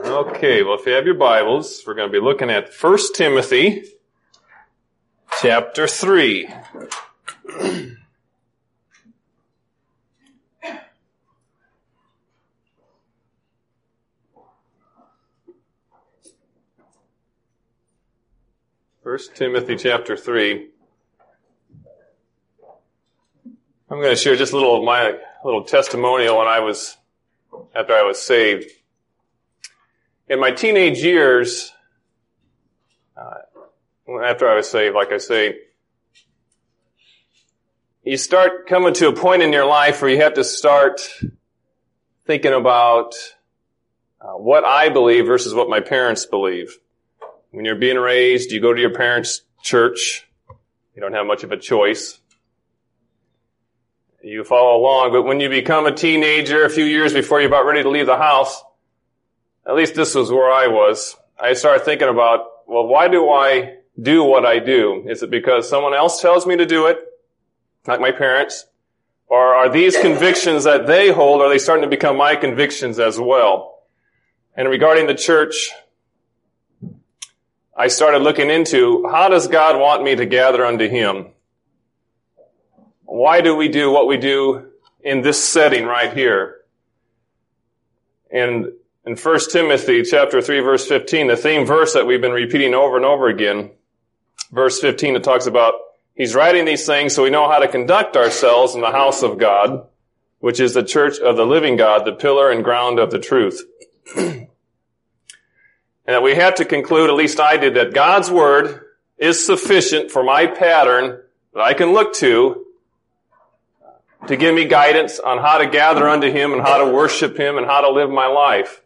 Okay, well, if you have your Bibles, we're going to be looking at 1 Timothy chapter 3. First Timothy chapter 3. I'm going to share just my little testimonial after I was saved. In my teenage years, after I was saved, like I say, you start coming to a point in your life where you have to start thinking about what I believe versus what my parents believe. When you're being raised, you go to your parents' church. You don't have much of a choice. You follow along, but when you become a teenager, a few years before you're about ready to leave the house, at least this was where I was. I started thinking about, well, why do I do what I do? Is it because someone else tells me to do it, like my parents? Or are these convictions that they hold, are they starting to become my convictions as well? And regarding the church, I started looking into, how does God want me to gather unto Him? Why do we do what we do in this setting right here? And in 1 Timothy chapter 3, verse 15, the theme verse that we've been repeating over and over again, verse 15, it talks about, he's writing these things so we know how to conduct ourselves in the house of God, which is the church of the living God, the pillar and ground of the truth. And that we have to conclude, at least I did, that God's word is sufficient for my pattern that I can look to give me guidance on how to gather unto Him and how to worship Him and how to live my life.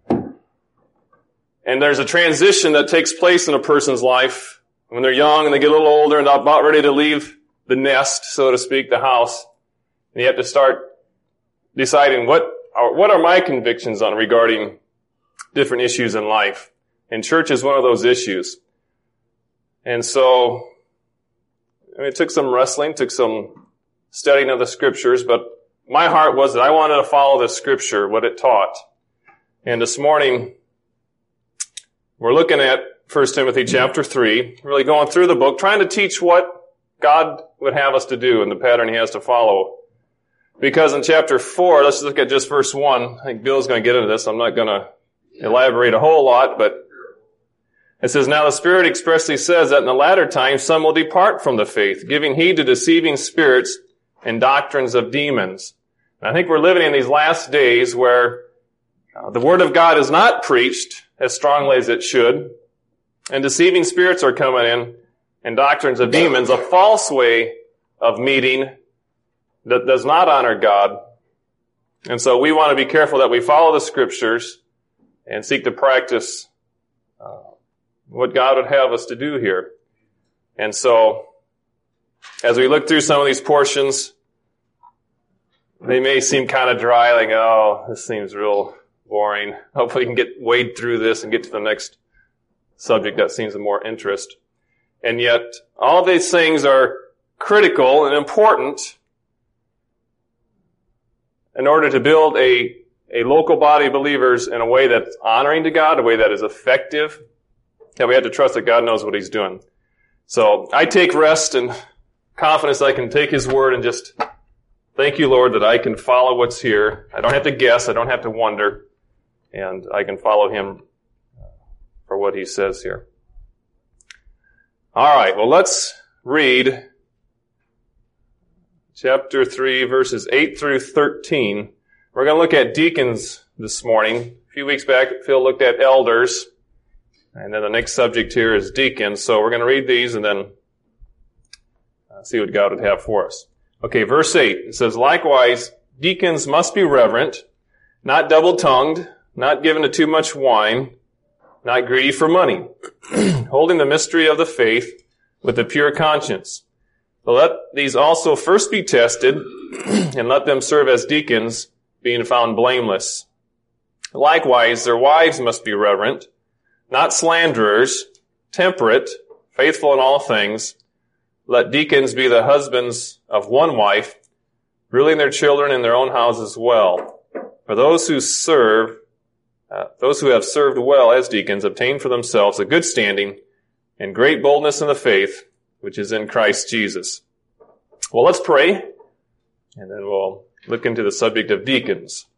And there's a transition that takes place in a person's life when they're young and they get a little older and about ready to leave the nest, so to speak, the house. And you have to start deciding what are my convictions on regarding different issues in life. And church is one of those issues. And so, it took some wrestling, took some studying of the scriptures, but my heart was that I wanted to follow the scripture, what it taught. And this morning, we're looking at 1 Timothy chapter 3, really going through the book, trying to teach what God would have us to do and the pattern He has to follow. Because in chapter 4, let's look at just verse 1. I think Bill's going to get into this. I'm not going to elaborate a whole lot, but it says, now the Spirit expressly says that in the latter times some will depart from the faith, giving heed to deceiving spirits and doctrines of demons. And I think we're living in these last days where the Word of God is not preached as strongly as it should, and deceiving spirits are coming in, and doctrines of demons, a false way of meeting that does not honor God. And so we want to be careful that we follow the Scriptures and seek to practice what God would have us to do here. And so, as we look through some of these portions, they may seem kind of dry, like, oh, this seems real boring. Hopefully we can wade through this and get to the next subject that seems of more interest. And yet, all these things are critical and important in order to build a local body of believers in a way that's honoring to God, a way that is effective, that we have to trust that God knows what He's doing. So I take rest and confidence that I can take His word and just thank you, Lord, that I can follow what's here. I don't have to guess. I don't have to wonder. And I can follow Him for what He says here. All right, well, let's read chapter 3, verses 8 through 13. We're going to look at deacons this morning. A few weeks back, Phil looked at elders. And then the next subject here is deacons. So we're going to read these and then see what God would have for us. Okay, verse 8. It says, likewise, deacons must be reverent, not double-tongued, not given to too much wine, not greedy for money, holding the mystery of the faith with a pure conscience. But let these also first be tested, and let them serve as deacons, being found blameless. Likewise, their wives must be reverent, not slanderers, temperate, faithful in all things. Let deacons be the husbands of one wife, ruling their children in their own houses well. For those who serve those who have served well as deacons obtain for themselves a good standing and great boldness in the faith, which is in Christ Jesus. Well, let's pray, and then we'll look into the subject of deacons.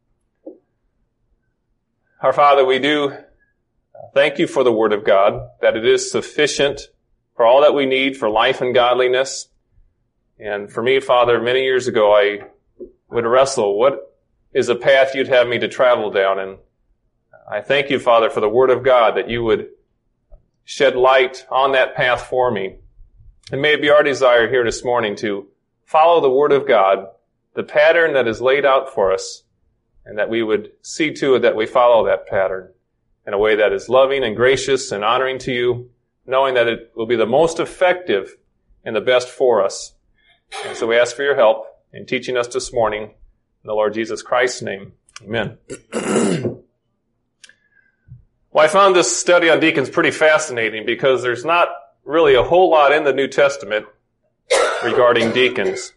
Our Father, we do thank you for the Word of God, that it is sufficient for all that we need for life and godliness. And for me, Father, many years ago, I would wrestle, what is a path you'd have me to travel down? And I thank you, Father, for the Word of God, that you would shed light on that path for me. And may it be our desire here this morning to follow the Word of God, the pattern that is laid out for us, and that we would see to it that we follow that pattern in a way that is loving and gracious and honoring to you, knowing that it will be the most effective and the best for us. And so we ask for your help in teaching us this morning. In the Lord Jesus Christ's name, amen. Well, I found this study on deacons pretty fascinating because there's not really a whole lot in the New Testament regarding deacons.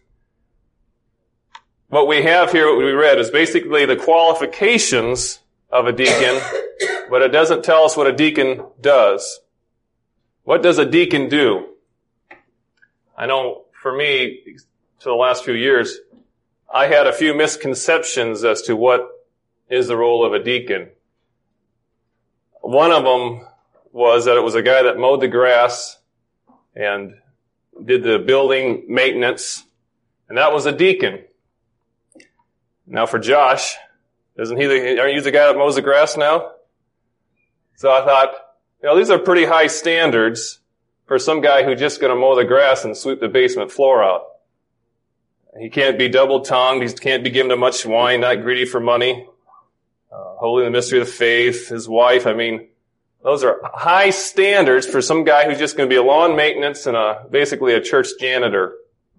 What we have here, what we read, is basically the qualifications of a deacon, but it doesn't tell us what a deacon does. What does a deacon do? I know for me, for the last few years, I had a few misconceptions as to what is the role of a deacon. One of them was that it was a guy that mowed the grass and did the building maintenance, and that was a deacon. Now for Josh, aren't you the guy that mows the grass now? So I thought, these are pretty high standards for some guy who's just going to mow the grass and sweep the basement floor out. He can't be double-tongued. He can't be given to much wine, not greedy for money. Holding the mystery of the faith, his wife. Those are high standards for some guy who's just going to be a lawn maintenance and basically a church janitor.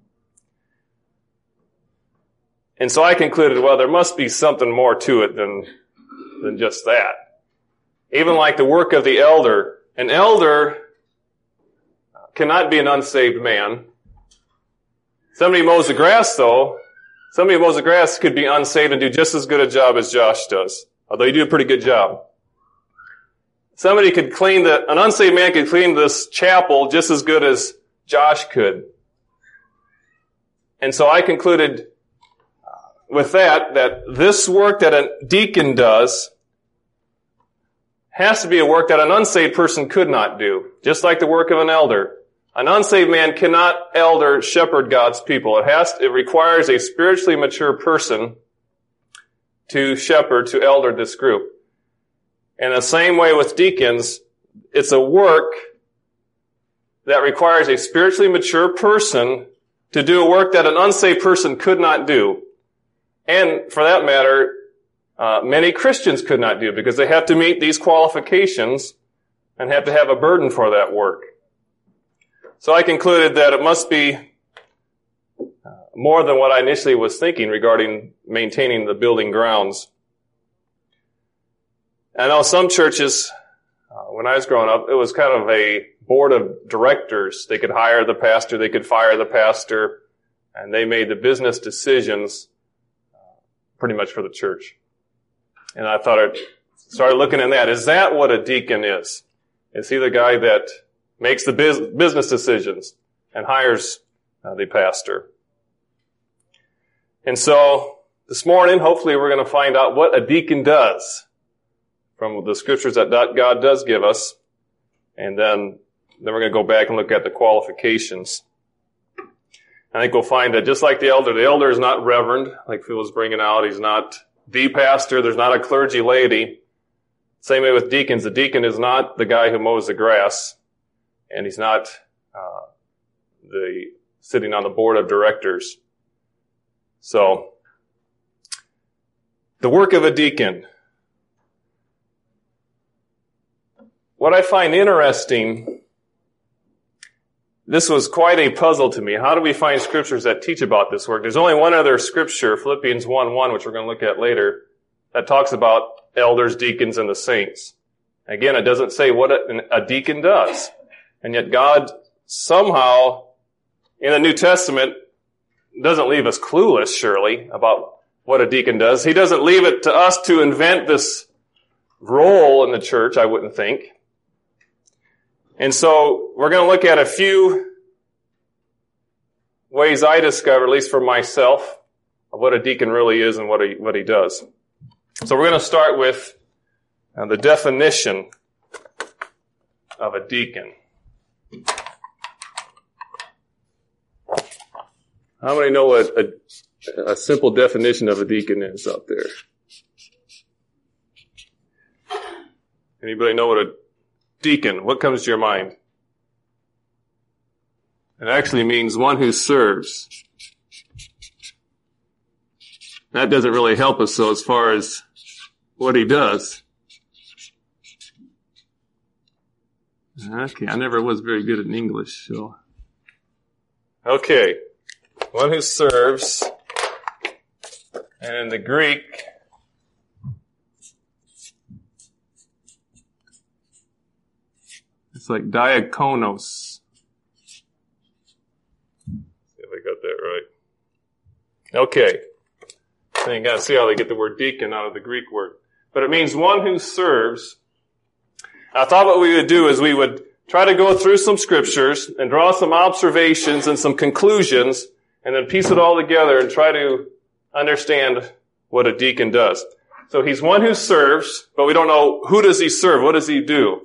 And so I concluded, well, there must be something more to it than just that. Even like the work of the elder. An elder cannot be an unsaved man. Somebody who mows the grass, though, somebody who mows the grass could be unsaved and do just as good a job as Josh does. Although you do a pretty good job. Somebody could an unsaved man could clean this chapel just as good as Josh could. And so I concluded with that this work that a deacon does has to be a work that an unsaved person could not do, just like the work of an elder. An unsaved man cannot shepherd God's people. It requires a spiritually mature person to shepherd, to elder this group. In the same way with deacons, it's a work that requires a spiritually mature person to do a work that an unsaved person could not do. And for that matter, many Christians could not do because they have to meet these qualifications and have to have a burden for that work. So I concluded that it must be more than what I initially was thinking regarding maintaining the building grounds. I know some churches, when I was growing up, it was kind of a board of directors. They could hire the pastor, they could fire the pastor, and they made the business decisions pretty much for the church. And I started looking at that. Is that what a deacon is? Is he the guy that makes the business decisions and hires the pastor? And so this morning, hopefully we're going to find out what a deacon does from the scriptures that God does give us. And then we're going to go back and look at the qualifications. I think we'll find that just like the elder is not reverend, like Phil was bringing out. He's not the pastor. There's not a clergy laity. Same way with deacons. The deacon is not the guy who mows the grass, and he's not sitting on the board of directors. So, the work of a deacon. What I find interesting, this was quite a puzzle to me. How do we find scriptures that teach about this work? There's only one other scripture, Philippians 1:1, which we're going to look at later, that talks about elders, deacons, and the saints. Again, it doesn't say what a deacon does. And yet God somehow, in the New Testament, doesn't leave us clueless, surely, about what a deacon does. He doesn't leave it to us to invent this role in the church, I wouldn't think. And so we're going to look at a few ways I discover, at least for myself, of what a deacon really is and what he does. So we're going to start with the definition of a deacon. How many know what a simple definition of a deacon is out there? Anybody know what a deacon, what comes to your mind? It actually means one who serves. That doesn't really help us, so as far as what he does. Okay, I never was very good at English, so. Okay, one who serves. And in the Greek, it's like diakonos. See if I got that right. Okay. So you got to see how they get the word deacon out of the Greek word. But it means one who serves. I thought what we would do is we would try to go through some scriptures and draw some observations and some conclusions and then piece it all together and try to understand what a deacon does. So he's one who serves, but we don't know who does he serve, what does he do?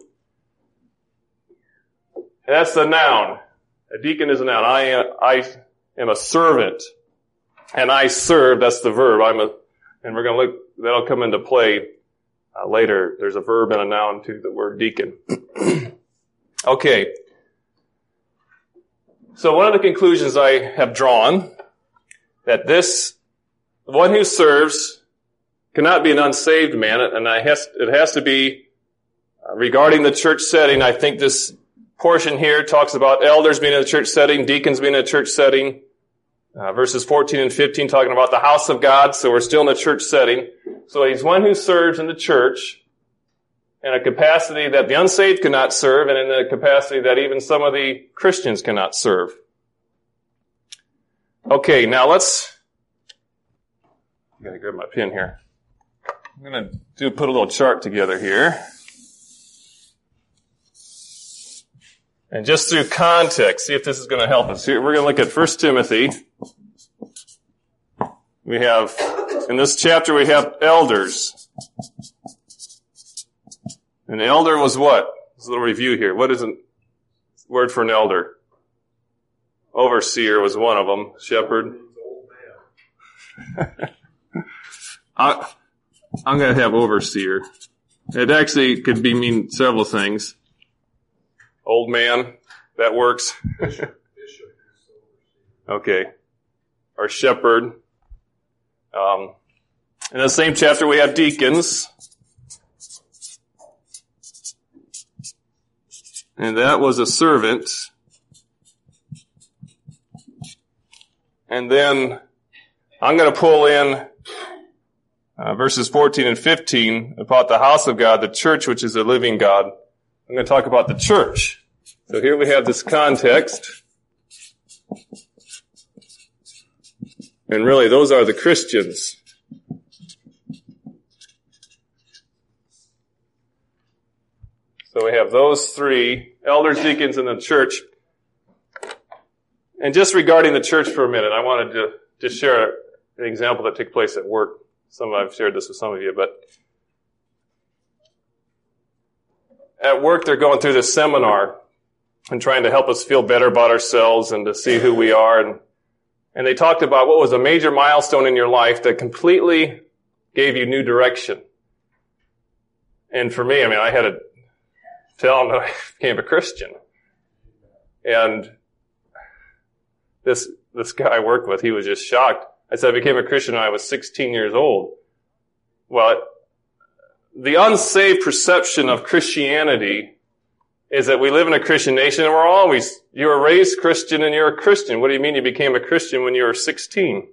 And that's the noun. A deacon is a noun. I am a servant. And I serve, that's the verb. And we're going to look, that'll come into play later. There's a verb and a noun to the word deacon. Okay. So one of the conclusions I have drawn, that this one who serves cannot be an unsaved man, and it has to be regarding the church setting. I think this portion here talks about elders being in a church setting, deacons being in a church setting. Verses 14 and 15 talking about the house of God, so we're still in the church setting. So he's one who serves in the church in a capacity that the unsaved cannot serve, and in a capacity that even some of the Christians cannot serve. Okay, now I gotta grab my pen here. I'm gonna put a little chart together here. And just through context, see if this is going to help us. Here, we're going to look at 1 Timothy. We have, in this chapter, we have elders. An elder was what? There's a little review here. What is a word for an elder? Overseer was one of them. Shepherd. I'm going to have overseer. It actually could mean several things. Old man, that works. Okay. Or shepherd. In the same chapter we have deacons. And that was a servant. And then I'm going to pull in verses 14 and 15 about the house of God, the church, which is a living God. I'm going to talk about the church. So here we have this context. And really, those are the Christians. So we have those three, elders, deacons, and the church. And just regarding the church for a minute, I wanted to just share an example that took place at work. I've shared this with some of you, but at work they're going through this seminar and trying to help us feel better about ourselves and to see who we are. And they talked about what was a major milestone in your life that completely gave you new direction. And for me, I had to tell them that I became a Christian. And this guy I worked with, he was just shocked. I said I became a Christian when I was 16 years old. Well, the unsaved perception of Christianity is that we live in a Christian nation and you were raised Christian and you're a Christian. What do you mean you became a Christian when you were 16?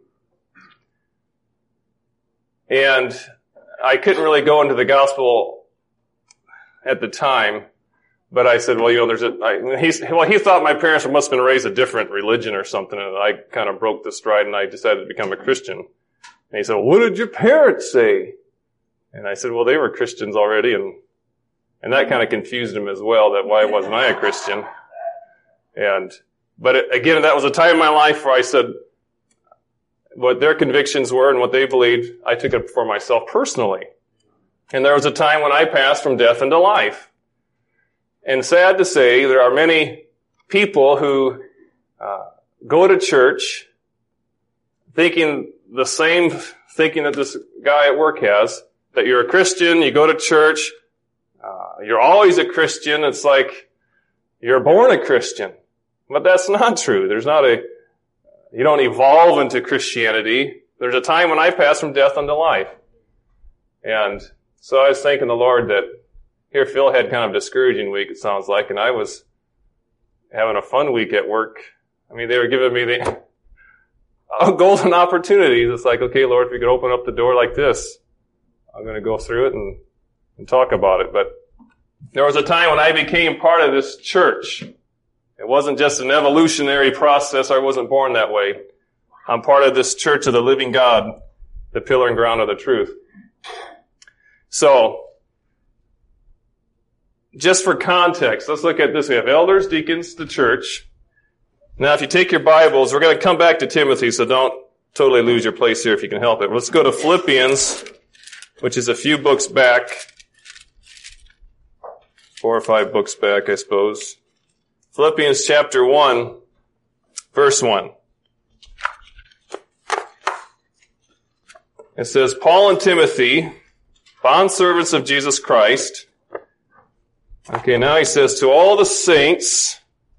And I couldn't really go into the gospel at the time, but I said, well, he thought my parents must have been raised a different religion or something, and I kind of broke the stride and I decided to become a Christian. And he said, well, what did your parents say? And I said, well, they were Christians already, and that kind of confused him as well, that why wasn't I a Christian? But again, that was a time in my life where I said what their convictions were and what they believed, I took it for myself personally. And there was a time when I passed from death into life. And sad to say, there are many people who go to church thinking the same thinking that this guy at work has, that you're a Christian, you go to church, you're always a Christian. It's like you're born a Christian. But that's not true. You don't evolve into Christianity. There's a time when I pass from death unto life. And so I was thanking the Lord that here Phil had kind of a discouraging week, it sounds like, and I was having a fun week at work. I mean, they were giving me the golden opportunities. It's like, okay, Lord, if you could open up the door like this, I'm going to go through it and talk about it. But there was a time when I became part of this church. It wasn't just an evolutionary process. I wasn't born that way. I'm part of this church of the living God, the pillar and ground of the truth. So, just for context, let's look at this. We have elders, deacons, the church. Now, if you take your Bibles, we're going to come back to Timothy, so don't totally lose your place here if you can help it. Let's go to Philippians, which is a few books back. 4 or 5 books back, I suppose. Philippians chapter 1, verse 1. It says, Paul and Timothy, bondservants of Jesus Christ. Okay, now he says, to all the saints.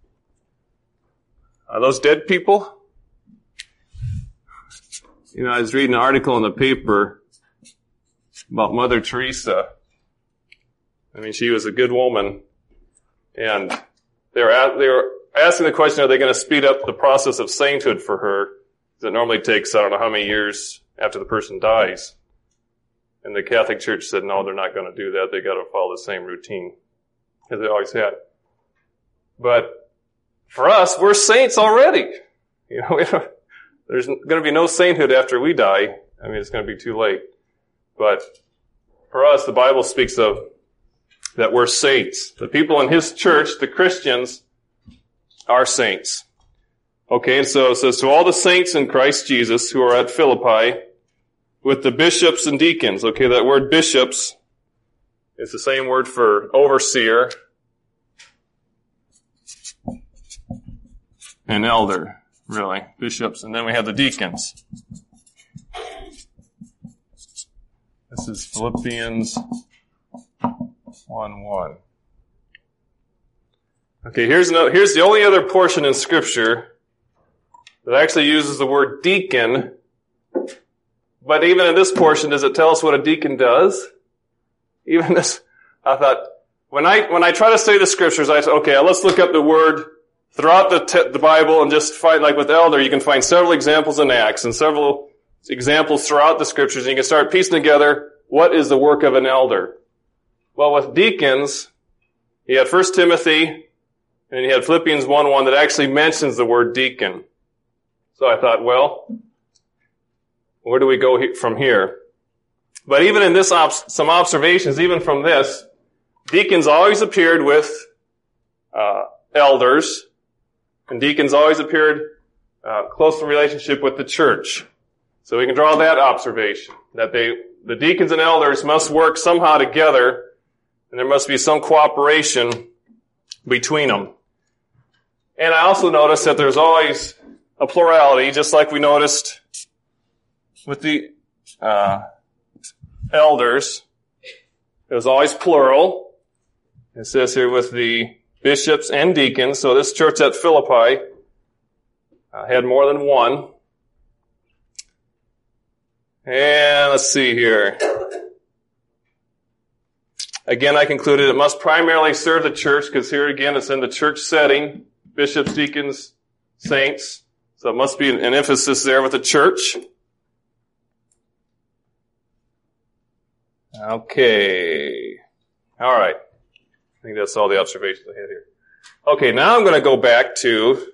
Are those dead people? You know, I was reading an article in the paper about Mother Teresa. I mean, she was a good woman. And they were asking the question, are they going to speed up the process of sainthood for her? Because it normally takes, I don't know how many years after the person dies. And the Catholic Church said, no, they're not going to do that. They got to follow the same routine as they always had. But for us, we're saints already. You know, there's going to be no sainthood after we die. I mean, it's going to be too late. But for us, the Bible speaks of that we're saints. The people in His church, the Christians, are saints. Okay, and so it says, to all the saints in Christ Jesus who are at Philippi, with the bishops and deacons. Okay, that word bishops is the same word for overseer and elder, really. Bishops, and then we have the deacons. This is Philippians 1:1. Okay, here's the only other portion in Scripture that actually uses the word deacon. But even in this portion, does it tell us what a deacon does? Even this, I thought, when I try to study the Scriptures, I say, okay, let's look up the word throughout the Bible and just find, like with elder, you can find several examples in Acts and several examples throughout the Scriptures, and you can start piecing together what is the work of an elder. Well, with deacons, you had 1 Timothy, and you had Philippians 1:1 that actually mentions the word deacon. So I thought, well, where do we go from here? But even in this, some observations, even from this, deacons always appeared with elders, and deacons always appeared close in relationship with the church. So we can draw that observation, that the deacons and elders must work somehow together, and there must be some cooperation between them. And I also noticed that there's always a plurality, just like we noticed with the elders. It was always plural. It says here with the bishops and deacons. So this church at Philippi had more than one. And let's see here. Again, I concluded it must primarily serve the church, because here again it's in the church setting. Bishops, deacons, saints. So it must be an emphasis there with the church. Okay. All right. I think that's all the observations I had here. Okay, now I'm going to go back to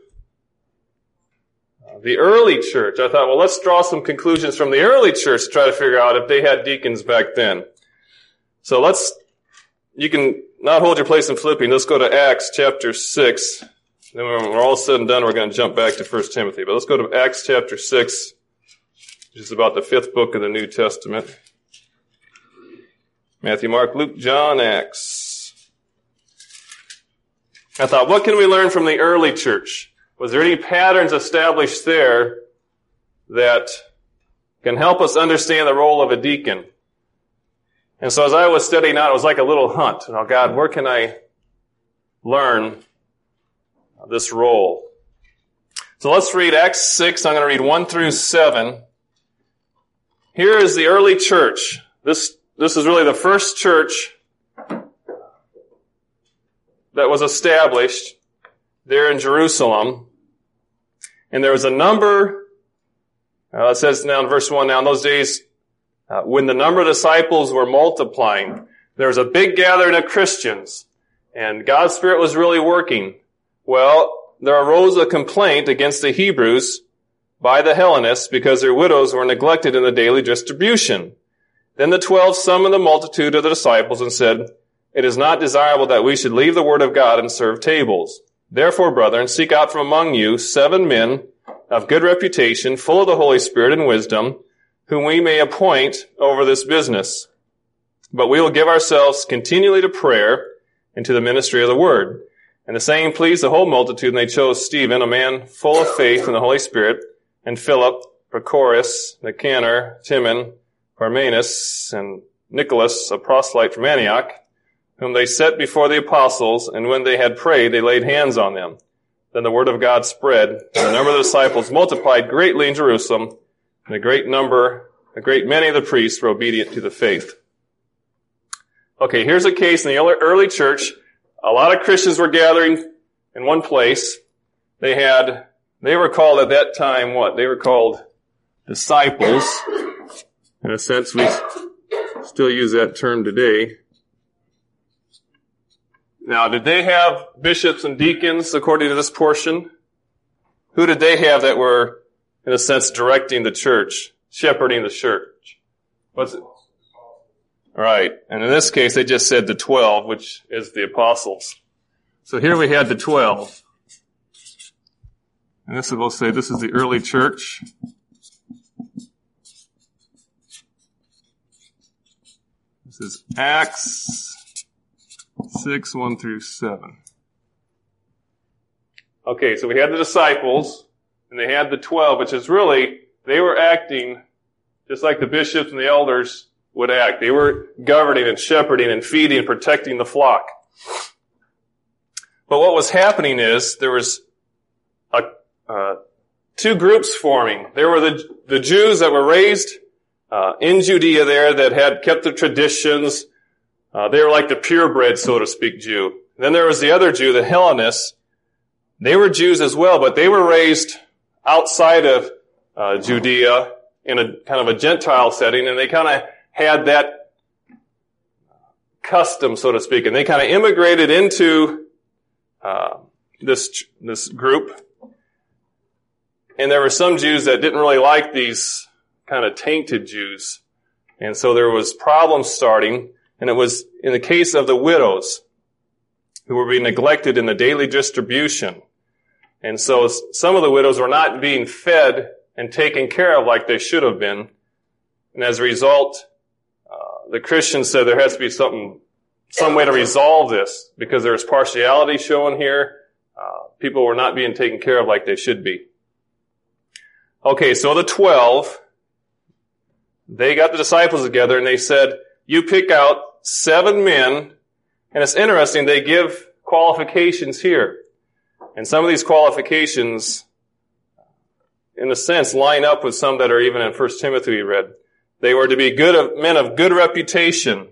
the early church. I thought, well, let's draw some conclusions from the early church to try to figure out if they had deacons back then. So you can not hold your place in Philippians. Let's go to Acts chapter 6. Then when we're all said and done, we're going to jump back to 1 Timothy. But let's go to Acts chapter 6, which is about the 5th book of the New Testament. Matthew, Mark, Luke, John, Acts. I thought, what can we learn from the early church? Was there any patterns established there that can help us understand the role of a deacon? And so as I was studying out, it was like a little hunt. Oh God, where can I learn this role? So let's read Acts 6. I'm going to read 1 through 7. Here is the early church. This is really the first church that was established there in Jerusalem. And there was a number, it says now in verse 1, now in those days, when the number of disciples were multiplying, there was a big gathering of Christians, and God's Spirit was really working. Well, there arose a complaint against the Hebrews by the Hellenists because their widows were neglected in the daily distribution. Then the 12 summoned the multitude of the disciples and said, it is not desirable that we should leave the word of God and serve tables. Therefore, brethren, seek out from among you 7 men of good reputation, full of the Holy Spirit and wisdom, whom we may appoint over this business. But we will give ourselves continually to prayer and to the ministry of the word. And the saying pleased the whole multitude, and they chose Stephen, a man full of faith in the Holy Spirit, and Philip, Prochorus, Nicanor, Timon, Parmenas, and Nicholas, a proselyte from Antioch, whom they set before the apostles, and when they had prayed, they laid hands on them. Then the word of God spread, and the number of the disciples multiplied greatly in Jerusalem, and a great many of the priests were obedient to the faith. Okay, here's a case in the early church. A lot of Christians were gathering in one place. They were called at that time what? They were called disciples. In a sense, we still use that term today. Now, did they have bishops and deacons according to this portion? Who did they have that were, in a sense, directing the church, shepherding the church? What's it? Right. And in this case, they just said the 12, which is the apostles. So here we had the 12. And we'll say this is the early church. This is Acts 6, 1 through 7. Okay, so we had the disciples, and they had the 12, which is really, they were acting just like the bishops and the elders would act. They were governing and shepherding and feeding and protecting the flock. But what was happening is there was two groups forming. There were the Jews that were raised in Judea there that had kept the traditions. They were like the purebred, so to speak, Jew. Then there was the other Jew, the Hellenists. They were Jews as well, but they were raised outside of Judea in a kind of a Gentile setting, and they kind of had that custom, so to speak, and they kind of immigrated into this group. And there were some Jews that didn't really like these kind of tainted Jews. And so there was problems starting, and it was in the case of the widows who were being neglected in the daily distribution. And so some of the widows were not being fed and taken care of like they should have been. And as a result, the Christians said there has to be some way to resolve this because there's partiality shown here. People were not being taken care of like they should be. Okay, so the 12, they got the disciples together and they said, you pick out 7 men, and it's interesting, they give qualifications here. And some of these qualifications, in a sense, line up with some that are even in 1 Timothy we read. They were to be men of good reputation.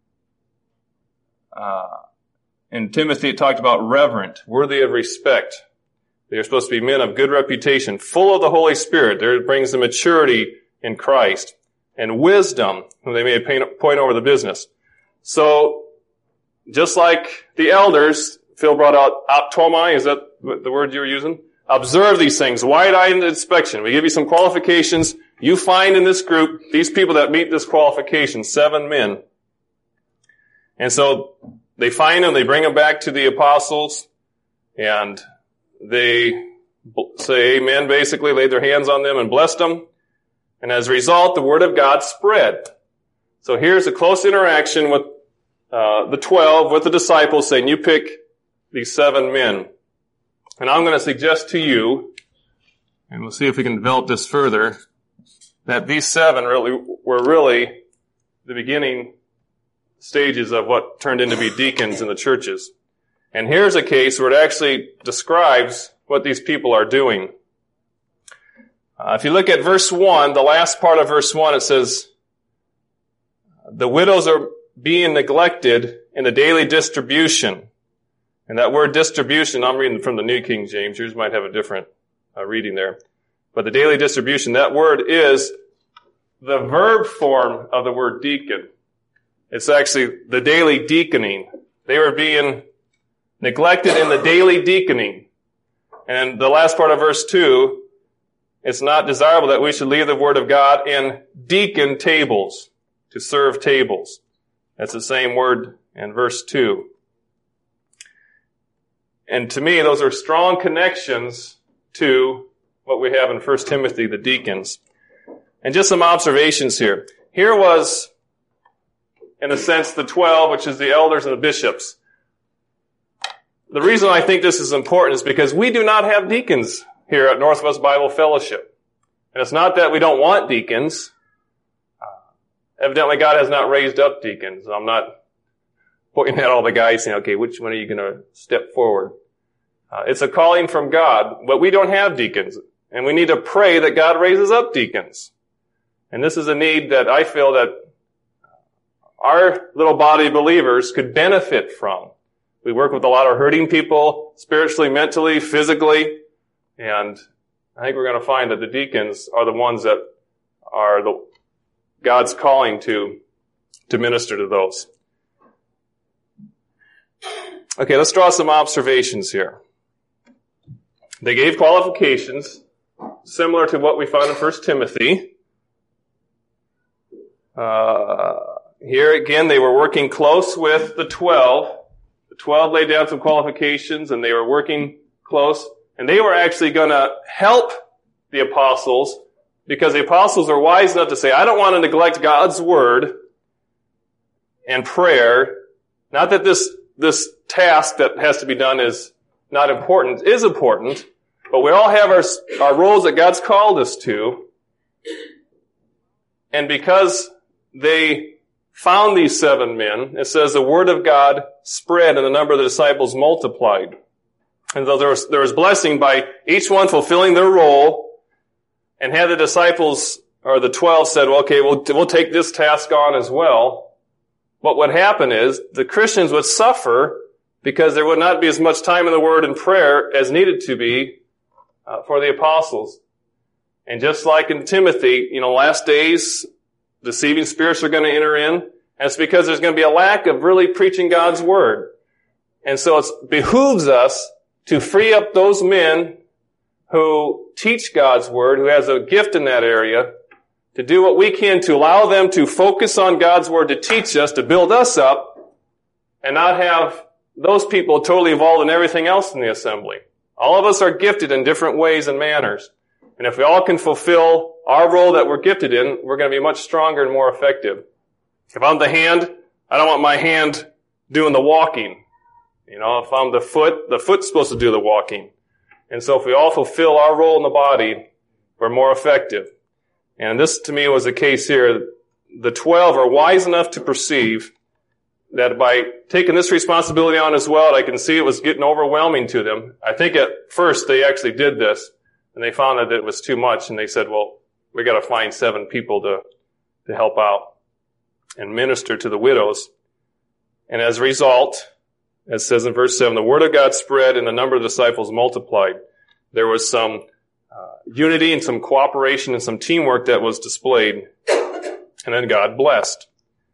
In Timothy it talked about reverent, worthy of respect. They are supposed to be men of good reputation, full of the Holy Spirit. There it brings the maturity in Christ. And wisdom, whom they may point over the business. So, just like the elders, Phil brought out optomai, is that the word you were using? Observe these things, wide-eyed inspection. We give you some qualifications. You find in this group, these people that meet this qualification, 7 men. And so they find him, they bring him back to the apostles, and they say amen, basically, laid their hands on them and blessed them. And as a result, the word of God spread. So here's a close interaction with the 12, with the disciples, saying, you pick these 7 men. And I'm going to suggest to you, and we'll see if we can develop this further, that these 7 were really the beginning stages of what turned into be deacons in the churches. And here's a case where it actually describes what these people are doing. If you look at verse 1, the last part of verse 1, it says, the widows are being neglected in the daily distribution. And that word distribution, I'm reading from the New King James. Yours might have a different reading there. But the daily distribution, that word is the verb form of the word deacon. It's actually the daily deaconing. They were being neglected in the daily deaconing. And the last part of verse 2, it's not desirable that we should leave the word of God in deacon tables, to serve tables. That's the same word in verse 2. And to me, those are strong connections to what we have in 1 Timothy, the deacons. And just some observations here. Here was, in a sense, the 12, which is the elders and the bishops. The reason I think this is important is because we do not have deacons here at Northwest Bible Fellowship. And it's not that we don't want deacons. Evidently, God has not raised up deacons. I'm not pointing at all the guys saying, okay, which one are you going to step forward? It's a calling from God, but we don't have deacons. And we need to pray that God raises up deacons. And this is a need that I feel that our little body of believers could benefit from. We work with a lot of hurting people, spiritually, mentally, physically, and I think we're going to find that the deacons are the ones that are God's calling to minister to those. Okay, let's draw some observations here. They gave qualifications similar to what we found in 1 Timothy. Here again, they were working close with the 12. The 12 laid down some qualifications, and they were working close. And they were actually going to help the apostles, because the apostles are wise enough to say, I don't want to neglect God's word and prayer. Not that this task that has to be done is not important, is important, but we all have our roles that God's called us to. And because they found these 7 men, it says the word of God spread and the number of the disciples multiplied. And so there was blessing by each one fulfilling their role. And had the disciples, or the 12, said, well, okay, we'll take this task on as well, what would happen is the Christians would suffer because there would not be as much time in the Word and prayer as needed to be for the apostles. And just like in Timothy, last days, deceiving spirits are going to enter in. And it's because there's going to be a lack of really preaching God's Word. And so it behooves us to free up those men who teach God's Word, who has a gift in that area, to do what we can to allow them to focus on God's Word, to teach us, to build us up, and not have those people totally involved in everything else in the assembly. All of us are gifted in different ways and manners. And if we all can fulfill our role that we're gifted in, we're going to be much stronger and more effective. If I'm the hand, I don't want my hand doing the walking. If I'm the foot's supposed to do the walking. And so if we all fulfill our role in the body, we're more effective. And this, to me, was the case here. The 12 are wise enough to perceive that by taking this responsibility on as well, I can see it was getting overwhelming to them. I think at first they actually did this, and they found that it was too much, and they said, well, we got to find 7 people to help out and minister to the widows. And as a result, as it says in verse 7, the word of God spread and the number of disciples multiplied. There was some unity and some cooperation and some teamwork that was displayed. And then God blessed.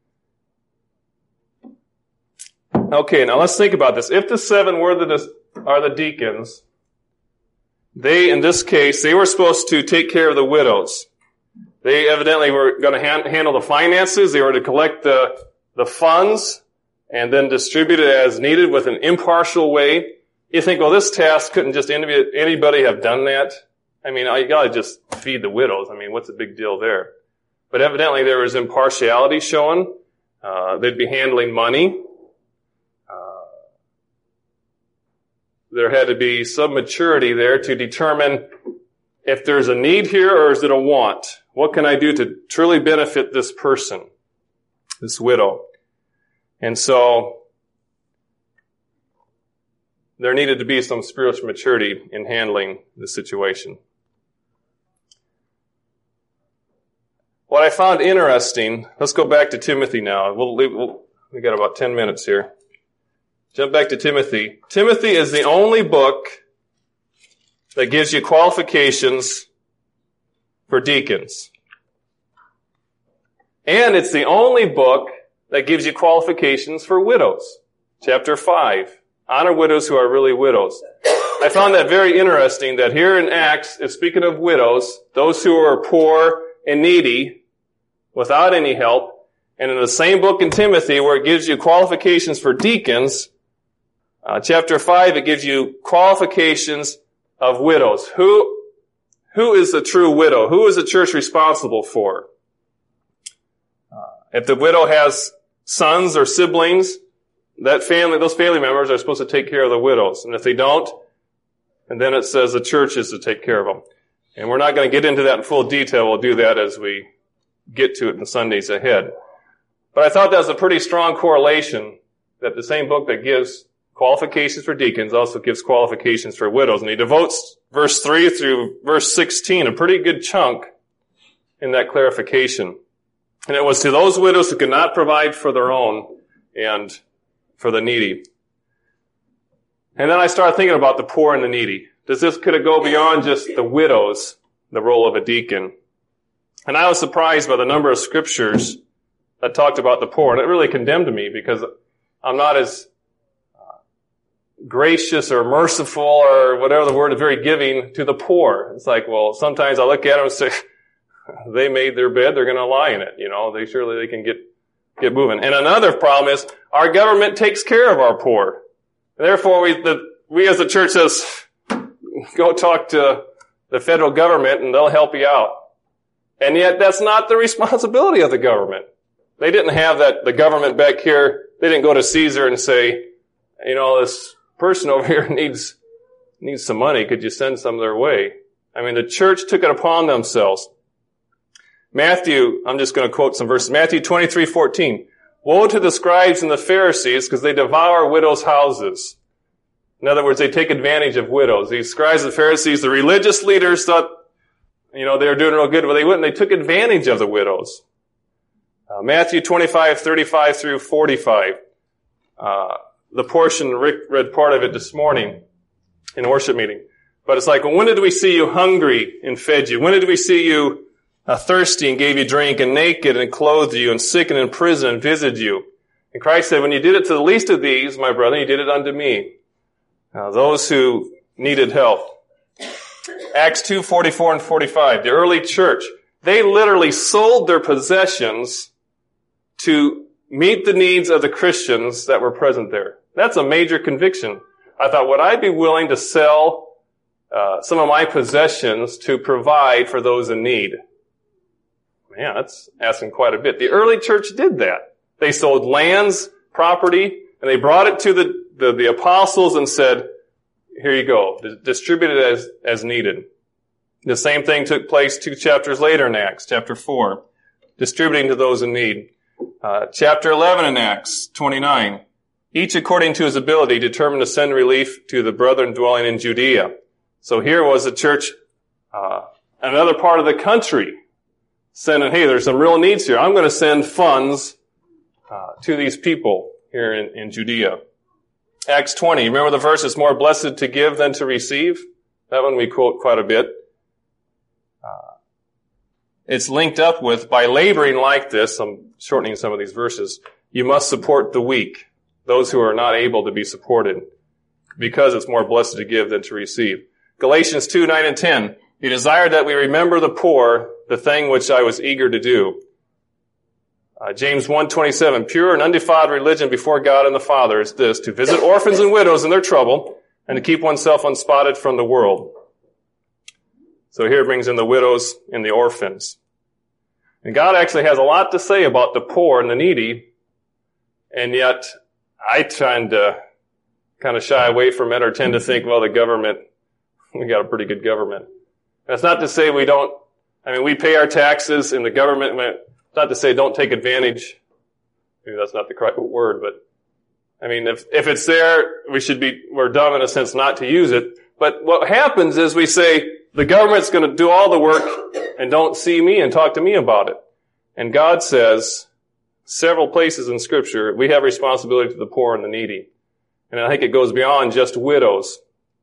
Okay, now let's think about this. If the 7 are the deacons, they, in this case, they were supposed to take care of the widows. They evidently were going to handle the finances. They were to collect the funds and then distribute it as needed with an impartial way. You think, well, this task couldn't just anybody have done that? I mean, you gotta just feed the widows. I mean, what's the big deal there? But evidently there was impartiality shown. They'd be handling money. There had to be some maturity there to determine if there's a need here or is it a want. What can I do to truly benefit this person, this widow? And so there needed to be some spiritual maturity in handling the situation. What I found interesting, let's go back to Timothy now. We got about 10 minutes here. Jump back to Timothy. Timothy is the only book that gives you qualifications for deacons. And it's the only book that gives you qualifications for widows. Chapter 5. Honor widows who are really widows. I found that very interesting that here in Acts, it's speaking of widows, those who are poor and needy, without any help. And in the same book in Timothy, where it gives you qualifications for deacons, chapter 5, it gives you qualifications of widows. Who is the true widow? Who is the church responsible for? If the widow has sons or siblings, those family members are supposed to take care of the widows. And if they don't, and then it says the church is to take care of them. And we're not going to get into that in full detail. We'll do that as we get to it in Sundays ahead. But I thought that was a pretty strong correlation that the same book that gives qualifications for deacons also gives qualifications for widows. And he devotes verse 3 through verse 16, a pretty good chunk in that clarification. And it was to those widows who could not provide for their own and for the needy. And then I started thinking about the poor and the needy. Could it go beyond just the widows, the role of a deacon? And I was surprised by the number of scriptures that talked about the poor. And it really condemned me because I'm not as gracious or merciful or whatever the word is, very giving to the poor. It's like, well, sometimes I look at them and say, they made their bed, they're going to lie in it. Surely they can get moving. And another problem is our government takes care of our poor. Therefore, we as a church says, go talk to the federal government and they'll help you out. And yet that's not the responsibility of the government. They didn't have the government back here. They didn't go to Caesar and say, this person over here needs some money. Could you send some their way? I mean, the church took it upon themselves. Matthew, I'm just going to quote some verses. Matthew 23:14. Woe to the scribes and the Pharisees because they devour widows' houses. In other words, they take advantage of widows. These scribes and Pharisees, the religious leaders thought, they were doing real good, but they wouldn't. They took advantage of the widows. Matthew 25:35 through 45. The portion, Rick read part of it this morning in a worship meeting. But it's like, well, when did we see you hungry and fed you? When did we see you thirsty and gave you drink, and naked and clothed you, and sick and in prison and visited you? And Christ said, when you did it to the least of these, my brother, you did it unto me. Those who needed help. Acts 2:44 and 45. The early church, they literally sold their possessions to meet the needs of the Christians that were present there. That's a major conviction. I thought, would I be willing to sell some of my possessions to provide for those in need? Man, that's asking quite a bit. The early church did that. They sold lands, property, and they brought it to the apostles and said, here you go, distribute it as needed. The same thing took place 2 chapters later in Acts, chapter 4, distributing to those in need. Chapter 11 in Acts 29, each according to his ability determined to send relief to the brethren dwelling in Judea. So here was a church, another part of the country, sending, hey, there's some real needs here. I'm going to send funds to these people here in Judea. Acts 20, remember the verse, it's more blessed to give than to receive? That one we quote quite a bit. It's linked up with, by laboring like this, I'm shortening some of these verses, you must support the weak, those who are not able to be supported, because it's more blessed to give than to receive. Galatians 2:9 and 10, he desired that we remember the poor, the thing which I was eager to do. James 1:27, pure and undefiled religion before God and the Father is this, to visit orphans and widows in their trouble and to keep oneself unspotted from the world. So here it brings in the widows and the orphans. And God actually has a lot to say about the poor and the needy, and yet I tend to kind of shy away from it or tend to think, well, the government, we got a pretty good government. That's not to say we pay our taxes in the government. It's not to say don't take advantage. Maybe that's not the correct word, but if it's there, we're dumb in a sense not to use it. But what happens is we say, the government's going to do all the work and don't see me and talk to me about it. And God says, several places in Scripture, we have responsibility to the poor and the needy. And I think it goes beyond just widows.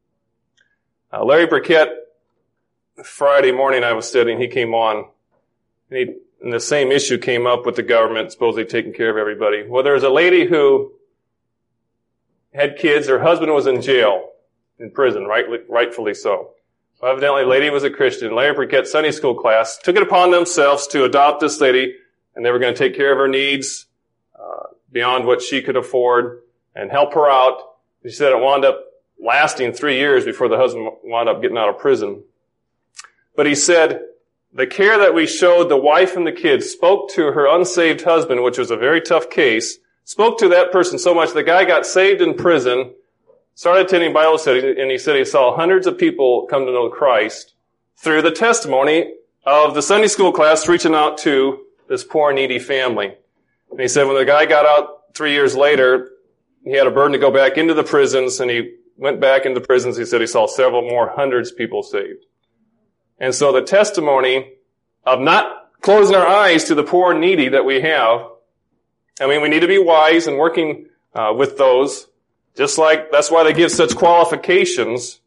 Larry Burkett, Friday morning I was studying, he came on, and the same issue came up with the government supposedly taking care of everybody. Well, there was a lady who had kids. Her husband was in jail, in prison, rightfully so. Well, evidently, the lady was a Christian. Larry Burkett's Sunday school class took it upon themselves to adopt this lady, and they were going to take care of her needs beyond what she could afford and help her out. She said it wound up lasting 3 years before the husband wound up getting out of prison. But he said, the care that we showed the wife and the kids spoke to her unsaved husband, which was a very tough case, spoke to that person so much the guy got saved in prison, started attending Bible study, and he said he saw hundreds of people come to know Christ through the testimony of the Sunday school class reaching out to this poor, needy family. And he said when the guy got out 3 years later, he had a burden to go back into the prisons, and he went back into prisons. He said he saw several more hundreds of people saved. And so the testimony of not closing our eyes to the poor and needy that we have, we need to be wise in working with those. Just like, that's why they give such qualifications.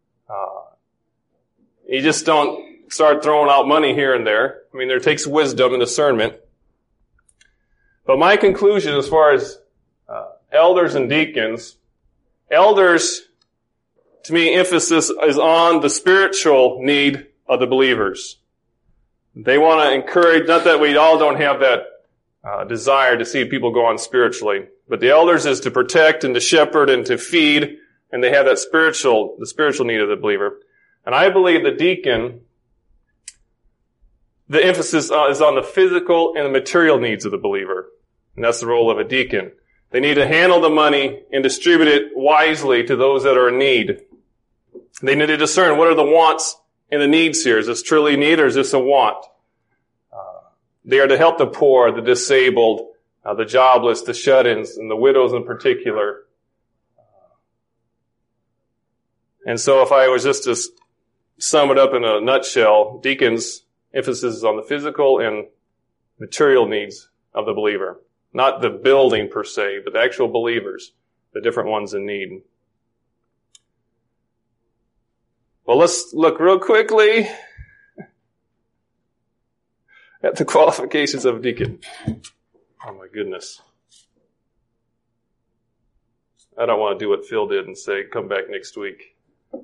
You just don't start throwing out money here and there. There takes wisdom and discernment. But my conclusion as far as elders and deacons, elders, to me, emphasis is on the spiritual need of the believers. They want to encourage, not that we all don't have that desire to see people go on spiritually, but the elders is to protect and to shepherd and to feed, and they have the spiritual need of the believer. And I believe the deacon, the emphasis is on the physical and the material needs of the believer. And that's the role of a deacon. They need to handle the money and distribute it wisely to those that are in need. They need to discern what are the wants and the needs here. Is this truly a need or is this a want? They are to help the poor, the disabled, the jobless, the shut-ins, and the widows in particular. And so if I was just to sum it up in a nutshell, deacons' emphasis is on the physical and material needs of the believer. Not the building per se, but the actual believers, the different ones in need. Well, let's look real quickly at the qualifications of a deacon. Oh my goodness. I don't want to do what Phil did and say, come back next week.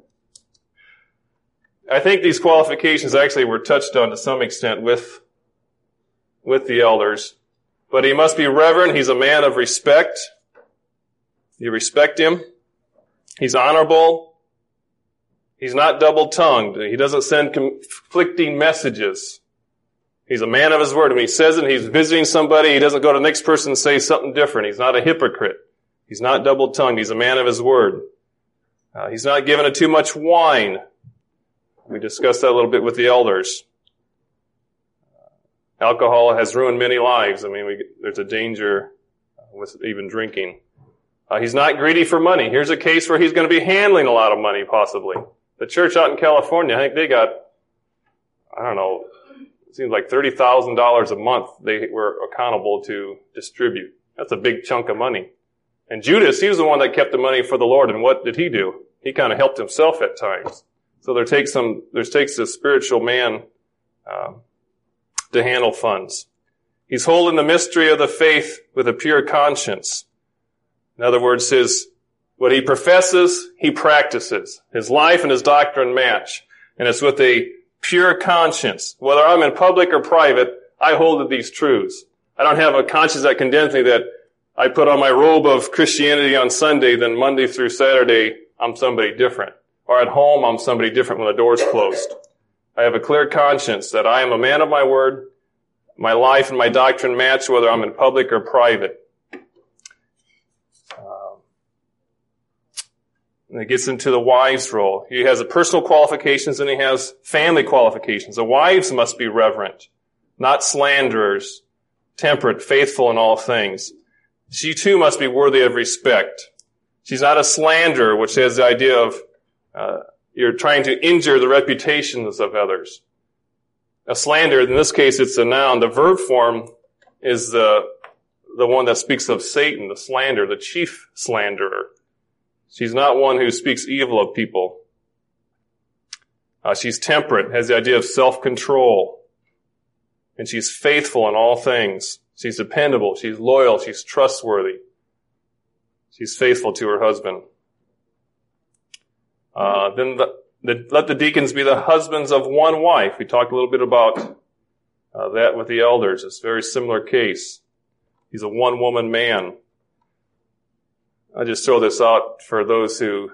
I think these qualifications actually were touched on to some extent with the elders. But he must be reverent. He's a man of respect. You respect him. He's honorable. He's not double-tongued. He doesn't send conflicting messages. He's a man of his word. When he says it, he's visiting somebody, he doesn't go to the next person and say something different. He's not a hypocrite. He's not double-tongued. He's a man of his word. He's not given to too much wine. We discussed that a little bit with the elders. Alcohol has ruined many lives. There's a danger with even drinking. He's not greedy for money. Here's a case where he's going to be handling a lot of money, possibly. The church out in California, I think they got, it seems like $30,000 a month they were accountable to distribute. That's a big chunk of money. And Judas, he was the one that kept the money for the Lord. And what did he do? He kind of helped himself at times. So there takes a spiritual man to handle funds. He's holding the mystery of the faith with a pure conscience. In other words, what he professes, he practices. His life and his doctrine match. And it's with a pure conscience. Whether I'm in public or private, I hold to these truths. I don't have a conscience that condemns me that I put on my robe of Christianity on Sunday, then Monday through Saturday, I'm somebody different. Or at home, I'm somebody different when the door's closed. I have a clear conscience that I am a man of my word. My life and my doctrine match whether I'm in public or private. And it gets into the wife's role. He has the personal qualifications and he has family qualifications. The wives must be reverent, not slanderers, temperate, faithful in all things. She too must be worthy of respect. She's not a slanderer, which has the idea of you're trying to injure the reputations of others. A slander, in this case, it's a noun. The verb form is the one that speaks of Satan, the slander, the chief slanderer. She's not one who speaks evil of people. She's temperate, has the idea of self-control. And she's faithful in all things. She's dependable. She's loyal. She's trustworthy. She's faithful to her husband. Then let the deacons be the husbands of one wife. We talked a little bit about that with the elders. It's a very similar case. He's a one-woman man. I just throw this out for those who,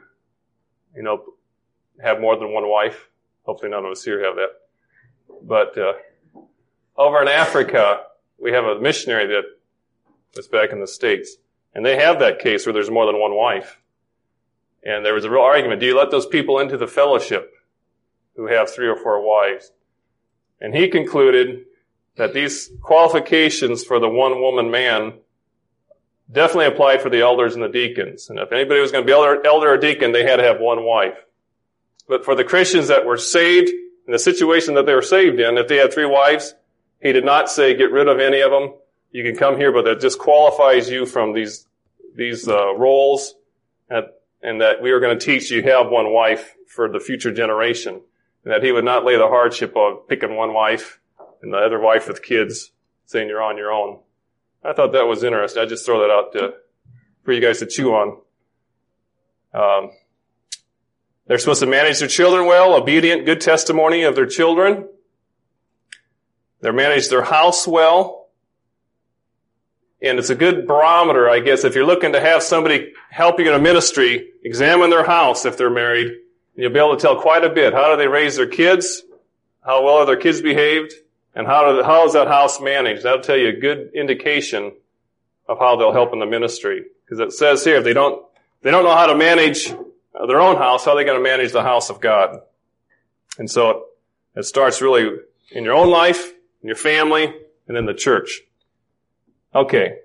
have more than one wife. Hopefully none of us here have that. But over in Africa, we have a missionary that was back in the States. And they have that case where there's more than one wife. And there was a real argument. Do you let those people into the fellowship who have 3 or 4 wives? And he concluded that these qualifications for the one-woman man definitely applied for the elders and the deacons. And if anybody was going to be elder or deacon, they had to have one wife. But for the Christians that were saved, in the situation that they were saved in, if they had 3 wives, he did not say get rid of any of them. You can come here, but that disqualifies you from these roles. And that we are going to teach you have one wife for the future generation. And that he would not lay the hardship of picking one wife and the other wife with kids, saying you're on your own. I thought that was interesting. I just throw that out for you guys to chew on. They're supposed to manage their children well, obedient, good testimony of their children. They manage their house well. And it's a good barometer, I guess, if you're looking to have somebody help you in a ministry, examine their house if they're married. And you'll be able to tell quite a bit. How do they raise their kids? How well are their kids behaved? And how is that house managed? That'll tell you a good indication of how they'll help in the ministry. Because it says here, if they don't know how to manage their own house, how are they going to manage the house of God? And so it starts really in your own life, in your family, and in the church. Okay.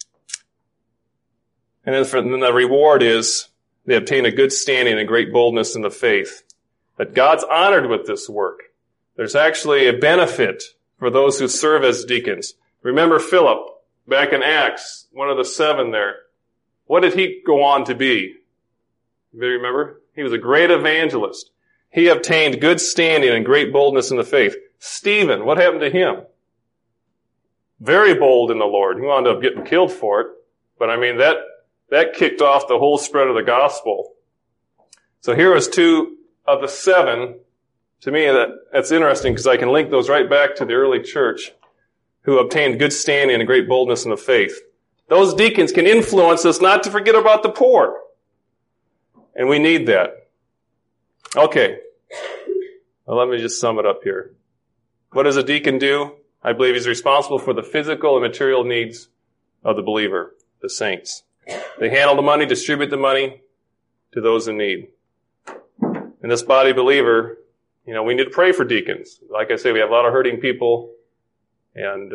And then the reward is they obtain a good standing and great boldness in the faith. That God's honored with this work. There's actually a benefit for those who serve as deacons. Remember Philip, back in Acts, one of the 7 there. What did he go on to be? You remember? He was a great evangelist. He obtained good standing and great boldness in the faith. Stephen, what happened to him? Very bold in the Lord. He wound up getting killed for it. But that kicked off the whole spread of the gospel. So here was 2 of the 7. To me, that's interesting because I can link those right back to the early church who obtained good standing and great boldness in the faith. Those deacons can influence us not to forget about the poor. And we need that. Okay. Well, let me just sum it up here. What does a deacon do? I believe he's responsible for the physical and material needs of the believer, the saints. They handle the money, distribute the money to those in need. And this body believer, we need to pray for deacons. Like I say, we have a lot of hurting people, and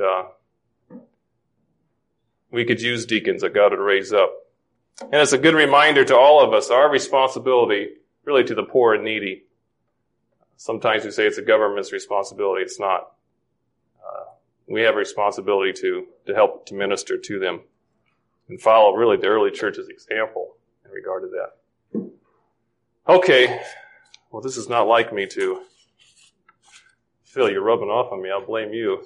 we could use deacons that God would raise up. And it's a good reminder to all of us, our responsibility really to the poor and needy. Sometimes we say it's the government's responsibility. It's not. We have a responsibility to help to minister to them and follow really the early church's example in regard to that. Okay. Well, this is not like me to. Phil, you're rubbing off on me. I'll blame you.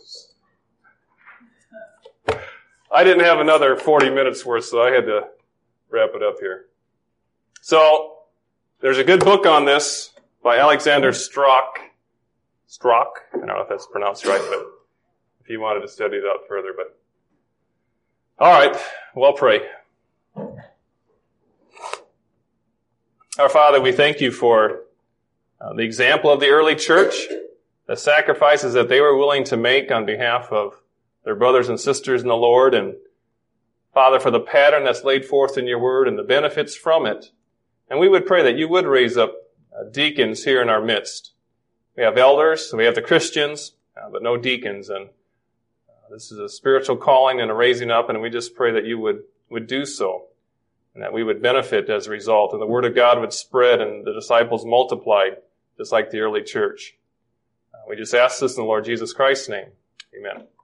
I didn't have another 40 minutes worth, so I had to wrap it up here. So, there's a good book on this by Alexander Strock. I don't know if that's pronounced right, but if you wanted to study it out further. But All right, we'll pray. Our Father, we thank you for the example of the early church, the sacrifices that they were willing to make on behalf of their brothers and sisters in the Lord, and Father, for the pattern that's laid forth in your word and the benefits from it. And we would pray that you would raise up deacons here in our midst. We have elders, so we have the Christians, but no deacons. And this is a spiritual calling and a raising up, and we just pray that you would do so, and that we would benefit as a result, and the word of God would spread and the disciples multiplied, just like the early church. We just ask this in the Lord Jesus Christ's name. Amen.